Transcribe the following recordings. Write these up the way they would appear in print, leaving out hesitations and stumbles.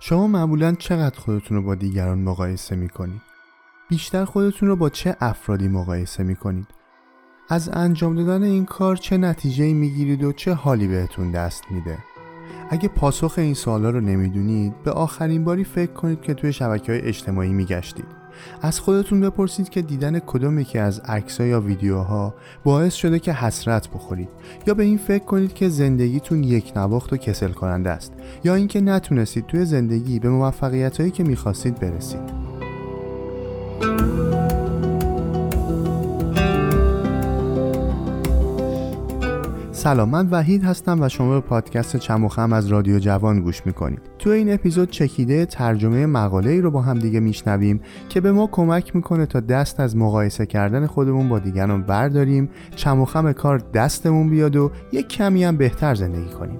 شما معمولاً چقدر خودتون رو با دیگران مقایسه میکنید؟ بیشتر خودتون رو با چه افرادی مقایسه میکنید؟ از انجام دادن این کار چه نتیجه‌ای میگیرید و چه حالی بهتون دست میده؟ اگه پاسخ این سوالا رو نمیدونید، به آخرین باری فکر کنید که توی شبکه‌های اجتماعی میگشتید. از خودتون بپرسید که دیدن کدوم یکی از عکس‌ها یا ویدیوها باعث شده که حسرت بخورید، یا به این فکر کنید که زندگیتون یک نواخت و کسل کننده است، یا اینکه نتونستید توی زندگی به موفقیتایی که می‌خواستید برسید. سلام، من وحید هستم و شما به پادکست چم و خم از رادیو جوان گوش میکنید. تو این اپیزود چکیده ترجمه مقاله‌ای رو با هم دیگه میشنویم که به ما کمک میکنه تا دست از مقایسه کردن خودمون با دیگران برداریم، چم و خم کار دستمون بیاد و یک کمی هم بهتر زندگی کنیم.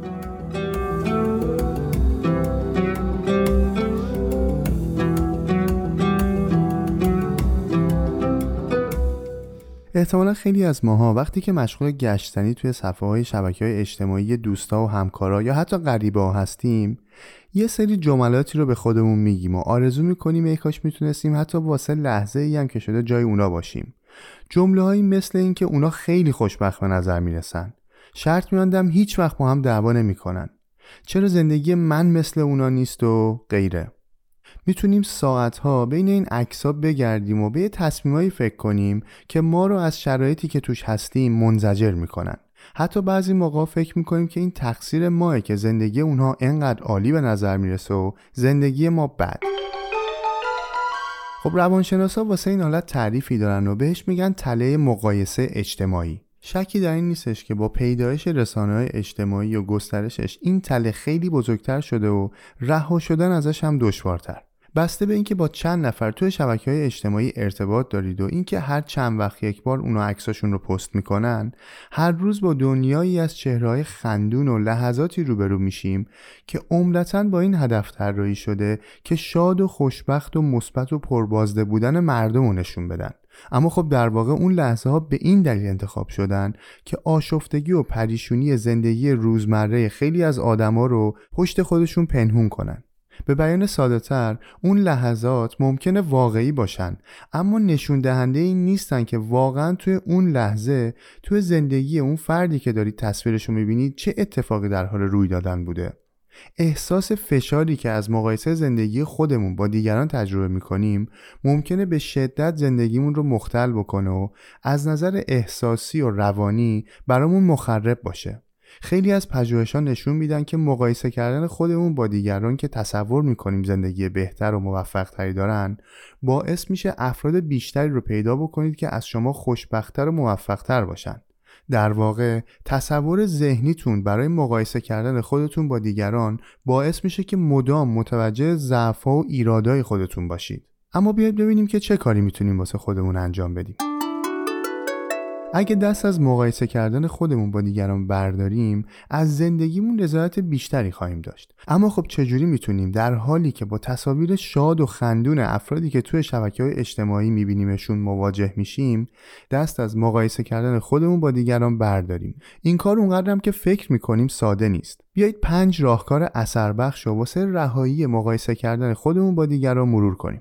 احتمالا خیلی از ماها وقتی که مشغول گشتنی توی صفحه‌های شبکه‌های اجتماعی دوستا و همکارا یا حتی غریبه‌ها هستیم، یه سری جملاتی رو به خودمون میگیم و آرزو میکنیم ای کاش میتونستیم حتی واسه لحظه‌ای هم که شده جای اونا باشیم. جمله‌هایی مثل این که اونا خیلی خوشبخت به نظر میرسن، شرط می‌بندم هیچ وقت با هم دعوا نمی‌کنن، چرا زندگی من مثل اونا نیست و غیره. میتونیم ساعتها بین این عکس‌ها بگردیم و به یه تصمیمایی فکر کنیم که ما رو از شرایطی که توش هستیم منزجر میکنن. حتی بعضی موقع فکر میکنیم که این تقصیر ماه که زندگی اونها انقدر عالی به نظر میرسه و زندگی ما بد. خب روانشناسا واسه این حالت تعریفی دارن و بهش میگن تله مقایسه اجتماعی. شکی در این نیستش که با پیدایش رسانه‌های اجتماعی و گسترشش این تله خیلی بزرگتر شده و رها شدن ازش هم دشوارتر. بسته به اینکه با چند نفر توی شبکه‌های اجتماعی ارتباط دارید و اینکه هر چند وقت یک بار اونا عکساشون رو پست میکنن، هر روز با دنیایی از چهره‌های خندون و لحظاتی روبرو میشیم که عمدتاً با این هدف طراحی شده که شاد و خوشبخت و مثبت و پربازده بودن مردم رو نشون بدن. اما خب در واقع اون لحظه ها به این دلیل انتخاب شدن که آشفتگی و پریشونی زندگی روزمره خیلی از آدما رو پشت خودشون پنهون کنن. به بیان ساده تر، اون لحظات ممکنه واقعی باشن، اما نشون دهنده این نیستن که واقعا توی اون لحظه توی زندگی اون فردی که دارید تصویرشو میبینید چه اتفاقی در حال روی دادن بوده. احساس فشاری که از مقایسه زندگی خودمون با دیگران تجربه میکنیم ممکنه به شدت زندگیمون رو مختل بکنه و از نظر احساسی و روانی برامون مخرب باشه. خیلی از پژوهش‌ها نشون میدن که مقایسه کردن خودمون با دیگران که تصور میکنیم زندگی بهتر و موفق‌تری دارن باعث میشه افراد بیشتری رو پیدا بکنید که از شما خوشبخت‌تر و موفق‌تر باشن. در واقع تصور ذهنیتون برای مقایسه کردن خودتون با دیگران باعث میشه که مدام متوجه ضعف‌ها و ایرادای خودتون باشید. اما بیاید ببینیم که چه کاری میتونیم واسه خودمون انجام بدیم. اگه دست از مقایسه کردن خودمون با دیگران برداریم، از زندگیمون رضایت بیشتری خواهیم داشت. اما خب چجوری میتونیم در حالی که با تصاویر شاد و خندون افرادی که توی شبکه‌های اجتماعی میبینیمشون مواجه میشیم، دست از مقایسه کردن خودمون با دیگران برداریم؟ این کار اونقدرم که فکر میکنیم ساده نیست. بیایید 5 راهکار اثربخش واسه رهایی مقایسه کردن خودمون با دیگران مرور کنیم.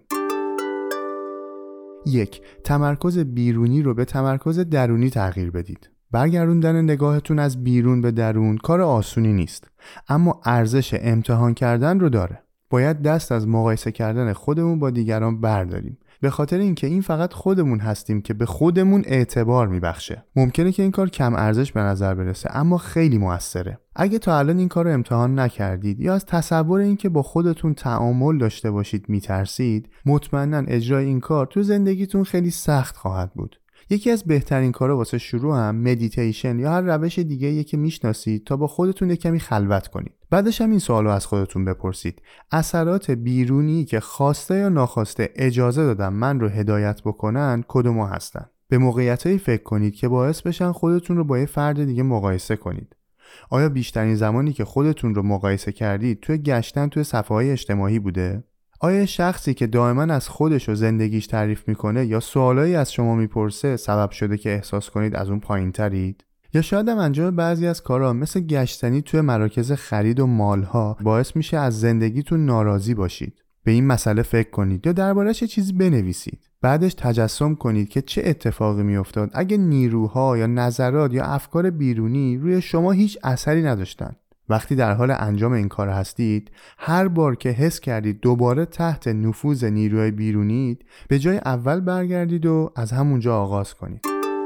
1. تمرکز بیرونی رو به تمرکز درونی تغییر بدید. برگردوندن نگاهتون از بیرون به درون کار آسونی نیست، اما ارزش امتحان کردن رو داره. باید دست از مقایسه کردن خودمون با دیگران برداریم، به خاطر اینکه این فقط خودمون هستیم که به خودمون اعتبار میبخشه. ممکنه که این کار کم ارزش به نظر برسه، اما خیلی موثره. اگه تا الان این کار رو امتحان نکردید یا از تصور اینکه با خودتون تعامل داشته باشید میترسید، مطمئناً اجرای این کار تو زندگیتون خیلی سخت خواهد بود. یکی از بهترین کارا واسه شروع هم مدیتیشن یا هر روش دیگه‌ای که میشناسید تا با خودتون یک کمی خلوت کنید. بعدش هم این سوالو از خودتون بپرسید: اثرات بیرونی که خواسته یا ناخواسته اجازه دادن من رو هدایت بکنن کدوم‌ها هستن؟ به موقعیتایی فکر کنید که باعث بشن خودتون رو با یه فرد دیگه مقایسه کنید. آیا بیشترین زمانی که خودتون رو مقایسه کردید توی گشتن توی صفحه‌های اجتماعی بوده؟ آیا شخصی که دائما از خودش و زندگیش تعریف میکنه یا سوالایی از شما میپرسه سبب شده که احساس کنید از اون پایین‌ترید؟ یا شاید هم انجام بعضی از کارها مثل گشتنی توی مراکز خرید و مالها باعث میشه از زندگیتون ناراضی باشید. به این مسئله فکر کنید یا درباره‌اش یه چیزی بنویسید. بعدش تجسم کنید که چه اتفاقی میافتاد اگه نیروها یا نظرات یا افکار بیرونی روی شما هیچ اثری نداشتن. وقتی در حال انجام این کار هستید، هر بار که حس کردید دوباره تحت نفوذ نیروهای بیرونید، به جای اول برگردید و از همونجا آغاز کنید.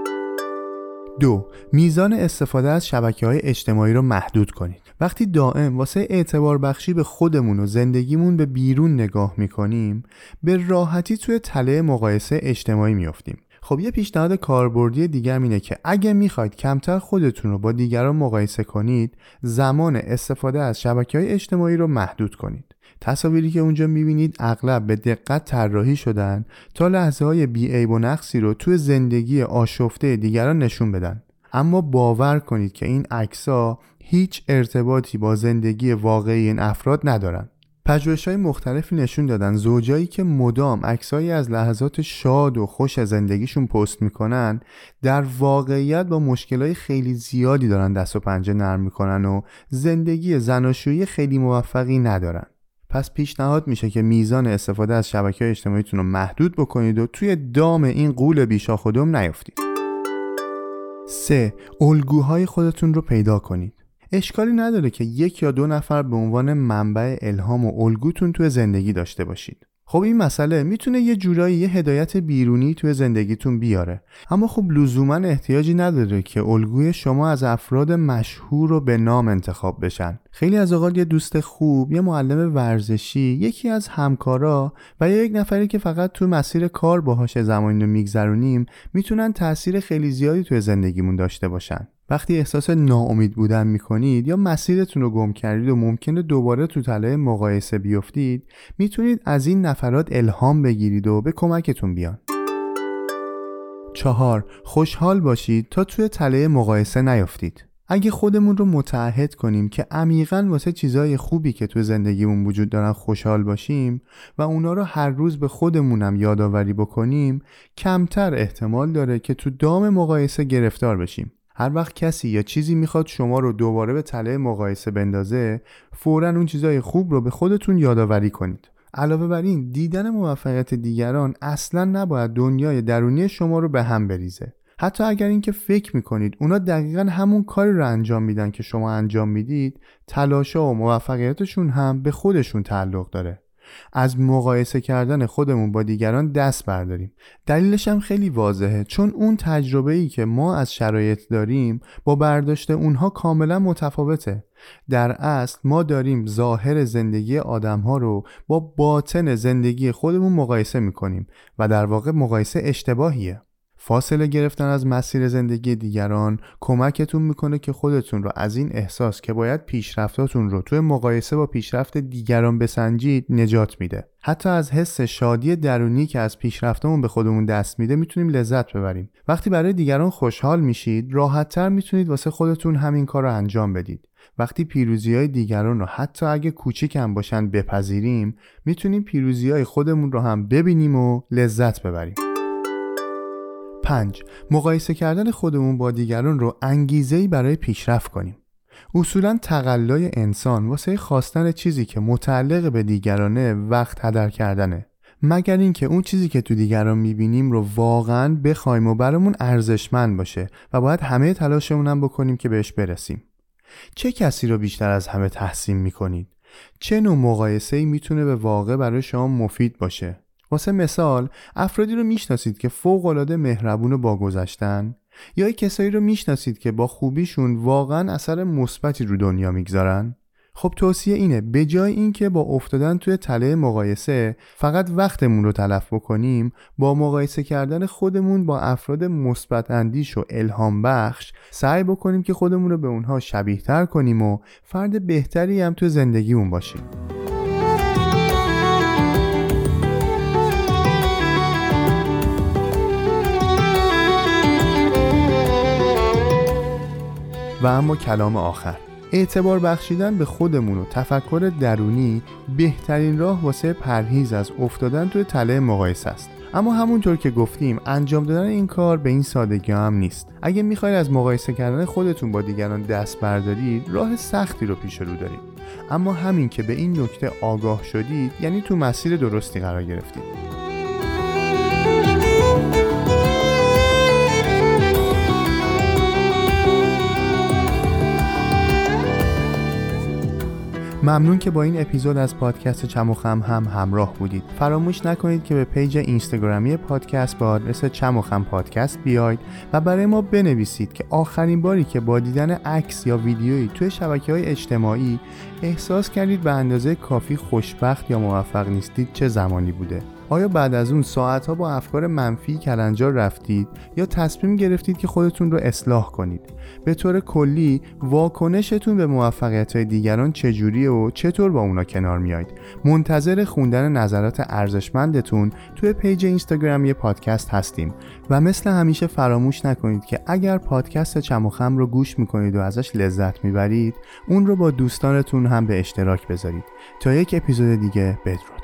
2. میزان استفاده از شبکه‌های اجتماعی رو محدود کنید. وقتی دائم واسه اعتبار بخشی به خودمون و زندگیمون به بیرون نگاه میکنیم، به راحتی توی تله مقایسه اجتماعی میافتیم. خب یه پیشنهاد کاربردی دیگه اینه که اگه میخواید کمتر خودتون رو با دیگران مقایسه کنید، زمان استفاده از شبکه‌های اجتماعی رو محدود کنید. تصاویری که اونجا میبینید اغلب به دقت طراحی شدن تا لحظه‌های بی‌عیب و نقصی رو توی زندگی آشفته دیگران نشون بدن. اما باور کنید که این عکس‌ها هیچ ارتباطی با زندگی واقعی این افراد ندارن. پژوهش‌های مختلفی نشون دادن زوجایی که مدام عکسایی از لحظات شاد و خوش زندگیشون پست میکنن، در واقعیت با مشکلات خیلی زیادی دارن دست و پنجه نرم میکنن و زندگی زناشویی خیلی موفقی ندارن. پس پیشنهاد میشه که میزان استفاده از شبکه‌های اجتماعیتون رو محدود بکنید و توی دام این غول بیشاخ و دم نیفتید. 3. الگوهای خودتون رو پیدا کنید. اشکالی نداره که 1 یا 2 نفر به عنوان منبع الهام و الگوتون توی زندگی داشته باشید. خب این مسئله میتونه یه جورایی یه هدایت بیرونی توی زندگیتون بیاره، اما خب لزوما احتیاجی نداره که الگوی شما از افراد مشهور و به نام انتخاب بشن. خیلی از اوقات یه دوست خوب، یه معلم ورزشی، یکی از همکارا و یا یک نفری که فقط توی مسیر کار باهاش زمانی رو میگذرونیم میتونن تأثیر خیلی زیادی توی زندگیمون داشته باشن. وقتی احساس ناامید بودن میکنید یا مسیرتون رو گم کردید و ممکنه دوباره تو تله مقایسه بیفتید، میتونید از این نفرات الهام بگیرید و به کمکتون بیان. 4. خوشحال باشید تا توی تله مقایسه نیفتید. اگه خودمون رو متعهد کنیم که عمیقاً واسه چیزای خوبی که تو زندگیمون وجود دارن خوشحال باشیم و اونا رو هر روز به خودمونم یادآوری بکنیم، کمتر احتمال داره که تو دام مقایسه گرفتار بشیم. هر وقت کسی یا چیزی میخواد شما رو دوباره به تله مقایسه بندازه، فوراً اون چیزای خوب رو به خودتون یادآوری کنید. علاوه بر این، دیدن موفقیت دیگران اصلاً نباید دنیای درونی شما رو به هم بریزه. حتی اگر اینکه فکر میکنید اونا دقیقاً همون کاری رو انجام میدن که شما انجام میدید، تلاش‌ها و موفقیتشون هم به خودشون تعلق داره. از مقایسه کردن خودمون با دیگران دست برداریم. دلیلش هم خیلی واضحه، چون اون تجربه‌ای که ما از شرایط داریم با برداشت اونها کاملا متفاوته. در اصل ما داریم ظاهر زندگی آدم‌ها رو با باطن زندگی خودمون مقایسه می‌کنیم و در واقع مقایسه اشتباهیه. فاصله گرفتن از مسیر زندگی دیگران کمکتون میکنه که خودتون رو از این احساس که باید پیشرفتاتون رو توی مقایسه با پیشرفت دیگران بسنجید نجات میده. حتی از حس شادی درونی که از پیشرفتمون به خودمون دست میده میتونیم لذت ببریم. وقتی برای دیگران خوشحال میشید، راحت‌تر میتونید واسه خودتون همین کار رو انجام بدید. وقتی پیروزی‌های دیگران رو حتی اگه کوچیک هم باشن بپذیریم، میتونیم پیروزی‌های خودمون رو هم ببینیم و لذت ببریم. 5. مقایسه کردن خودمون با دیگران رو انگیزه‌ای برای پیشرفت کنیم. اصولاً تقلای انسان واسه خواستن چیزی که متعلق به دیگرانه وقت هدر کردنه، مگر اینکه اون چیزی که تو دیگران میبینیم رو واقعاً بخوایم و برامون ارزشمند باشه و باید همه تلاشمون هم بکنیم که بهش برسیم. چه کسی رو بیشتر از همه تحسین میکنید؟ چه نوع مقایسه‌ای میتونه به واقع برای شما مفید باشه؟ واسه مثال، افرادی رو میشناسید که فوق‌العاده مهربون و باگذشتن، یا کسایی رو میشناسید که با خوبیشون واقعا اثر مثبتی رو دنیا میگذارن؟ خب توصیه اینه به جای اینکه با افتادن توی تله مقایسه فقط وقتمون رو تلف بکنیم، با مقایسه کردن خودمون با افراد مثبت اندیش و الهام بخش سعی بکنیم که خودمون رو به اونها شبیه تر کنیم و فرد بهتری هم توی زندگیمون باشیم. و اما کلام آخر، اعتبار بخشیدن به خودمون و تفکر درونی بهترین راه واسه پرهیز از افتادن توی تله مقایسه است. اما همونطور که گفتیم انجام دادن این کار به این سادگی هم نیست. اگه میخواید از مقایسه کردن خودتون با دیگران دست بردارید، راه سختی رو پیش رو دارید. اما همین که به این نکته آگاه شدید، یعنی تو مسیر درستی قرار گرفتید. ممنون که با این اپیزود از پادکست چم و خم هم همراه بودید. فراموش نکنید که به پیج اینستاگرامی پادکست با آدرس چم و خم پادکست بیاید و برای ما بنویسید که آخرین باری که با دیدن عکس یا ویدیویی توی شبکه‌های اجتماعی احساس کردید به اندازه کافی خوشبخت یا موفق نیستید چه زمانی بوده. آیا بعد از اون ساعتها با افکار منفی کلنجار رفتید یا تصمیم گرفتید که خودتون رو اصلاح کنید؟ به طور کلی واکنشتون به موفقیت‌های دیگران چجوریه و چطور با اونا کنار میایید؟ منتظر خوندن نظرات ارزشمندتون توی پیج اینستاگرامی پادکست هستیم و مثل همیشه فراموش نکنید که اگر پادکست چم و خم رو گوش میکنید و ازش لذت میبرید، اون رو با دوستانتون هم به اشتراک بذارید. تا یک اپیزود دیگه، بدرود.